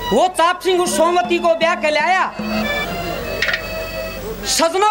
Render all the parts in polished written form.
वो चाप सिंह उस सोमवती को ब्याह के लाया। सजनों,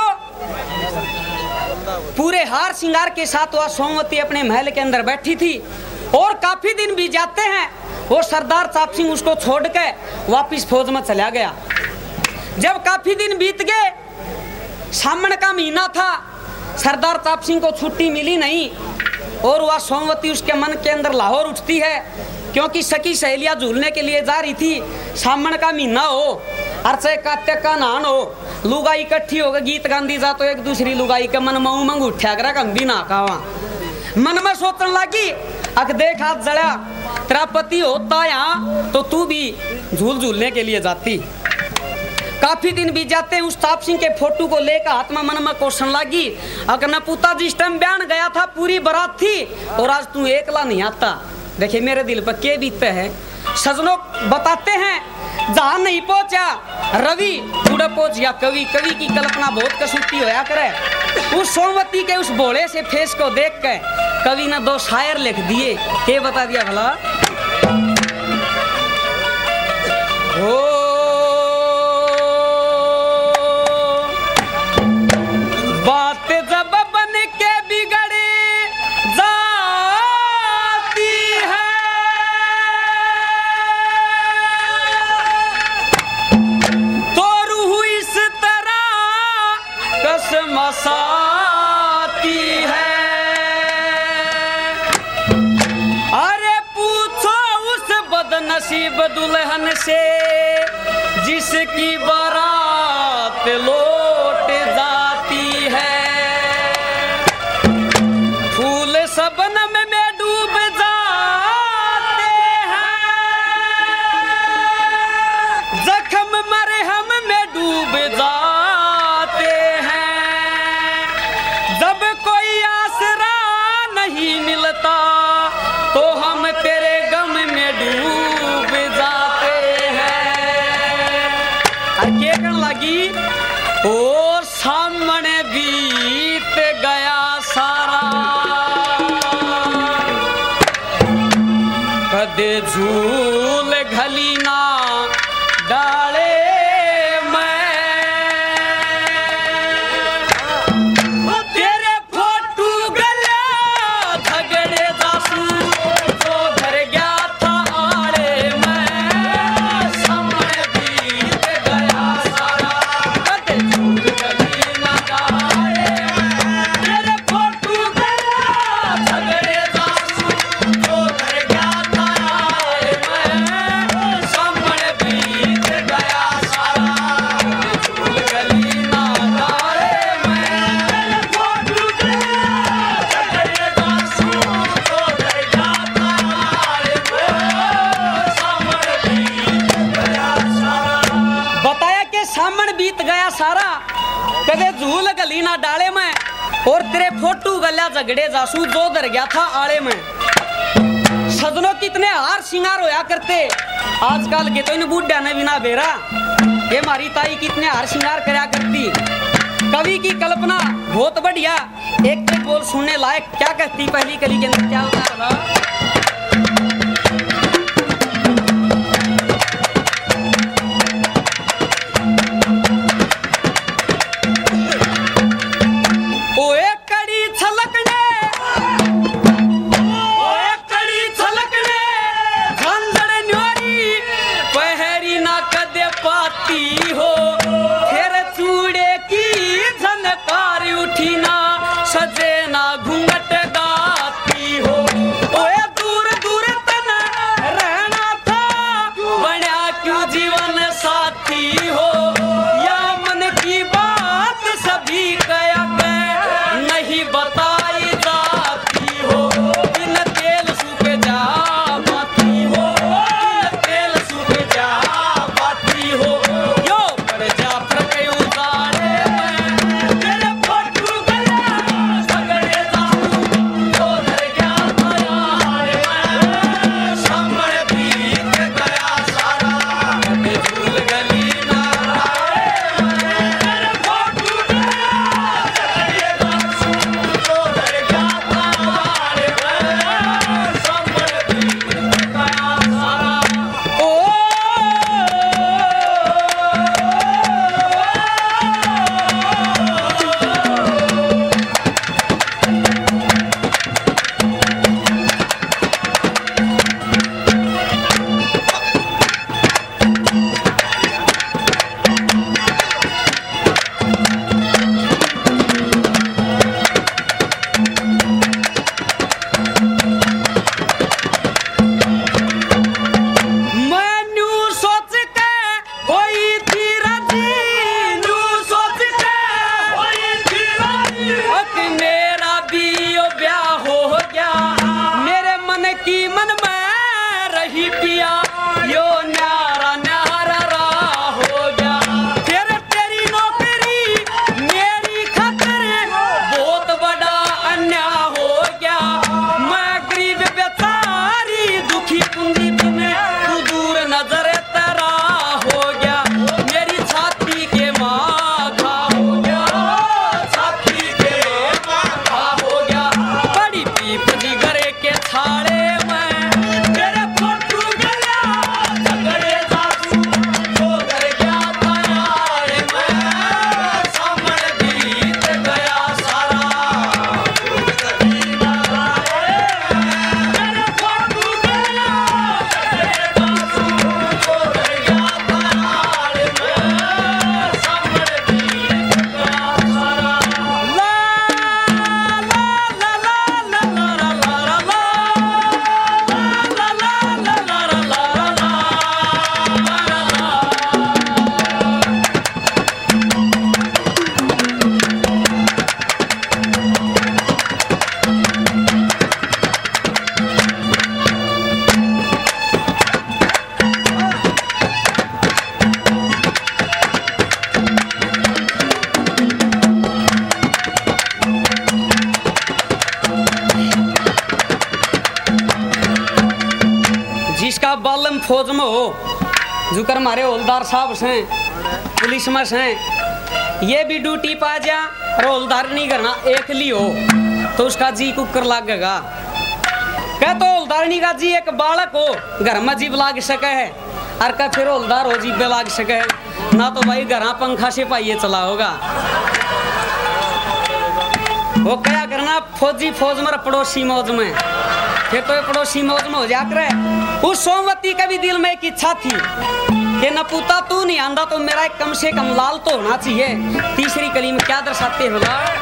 पूरे हार श्रृंगार के साथ वह सोमवती अपने महल के अंदर बैठी थी और काफी दिन बीत जाते हैं। वो सरदार चाप सिंह उसको छोड़ के वापिस फौज में चला गया। जब काफी दिन बीत गए, सावन का महीना था, सरदार चाप सिंह को छुट्टी मिली नहीं और वह सोमवती उसके मन के अंदर लाहौर उठती है, क्योंकि सखी सहेलियां झूलने के लिए जा रही थी। सावन का महीना हो, अरसे कात्य का नान हो, लुगाई इकट्ठी होकर गीत गांधी जा तो एक दूसरी लुगाई के मन में उमंग उठा कर हम भी ना खावा। मन में सोचने लगी, अक देख हाथ जड़ा, तेरा पति होता यहाँ तो तू भी झूल झूलने के लिए जाती। काफी दिन बीत जाते हैं। उस ताप सिंह के फोटो को लेकर हाथ में मन में कोशन लगी, अगर न पुता जिस टाइम बयान गया था पूरी बारात थी और आज तू एकला नहीं आता। देखिए मेरे दिल पर क्या बीतते हैं। सजनों बताते हैं, जहां नहीं पहुंचा रवि उड़े पहुंच या कवि। कवि की कल्पना बहुत कसूती होया करे। उस सोमवती के उस भोले से फेस को देख के कवि ने 2 शायर लिख दिए। क्या बता दिया भला? बात जब बन के बिगड़ जाती है तो रूह इस तरह कसमसाती है। अरे पूछो उस बदनसीब दुल्हन से जिसकी बारात लौट जाती है। फूल सबनम में डूब जाते हैं, जख्म मरहम में डूब जाते हैं। जब कोई आसरा नहीं मिलता तो हम तेरे गम में डूब जाते हैं। क्या कहने लगी? ओ सामने बीत गया सारा, कदे झूल घली ना डाले मैं। तेरे फोटू गला झगड़े दासू जो घर गया था आड़े में। सामने बीत गया सारा, कदे झूल घली ना डाले मैं। तेरे फोटू गला झगड़े दासू जो घर गया था आड़े में। सामने बीत गया सारा, कदे झूल घली ना डाले मैं। तेरे फोटू गला झगड़े दासू जो घर गया था आड़े में। सामने बीत गया सारा। बताया कि सामन बीत गया सारा, कदे झूल गली ना डाले में, और तेरे फोटू गल्या झगड़े जासू जो दर गया था आड़े में। सजनों कितने हार श्रृंगार होया करते आजकल के, तो इन बूढ़ा ने बिना बेरा। ये हमारी ताई कितने हार श्रृंगार करया करती। कवि की कल्पना बहुत बढ़िया। एक बोल सुनने लायक। क्या कहती पहली कली के अंदर? क्या होता है? ओए कड़ी छलकने, ओए कड़ी छलकने, झंझड़ न्योरी पहरी ना कदे पाती हो। फिर चूड़े की झनकार उठी ना, सजे ना घूंघट गाती हो। ओए दूर दूर तन रहना था, बना क्यों जीवन साथी हो। या मन की बात सभी कया नहीं बताई जाती हो। बिन तेल सूख जा बाती हो, तेल सूख जा बाती हो। यो पर जा फरक उतारे में, तेरे फोटू गया झगड़े दासू फौज में हो, जुकर हमारे हवलदार साहब से पुलिस में से ये भी ड्यूटी पा जा और हवलदार नहीं करना एक ली हो तो उसका जी कुकर लागेगा। कह तो हवलदारनी का जी एक बालक हो घर में जीव लाग सके है और कह फिर हवलदार हो जीव लाग सके है ना, तो भाई घर पंखा से पाइए चला होगा। वो क्या करना फौजी फौज में पड़ोसी मौज में, फिर तो पड़ोसी मौज में हो जा करे। उस सोमवती का भी दिल में एक इच्छा थी कि न पुता तू नहीं आंदा तो मेरा एक कम से कम लाल तो होना चाहिए। तीसरी कली में क्या दर्शाते होला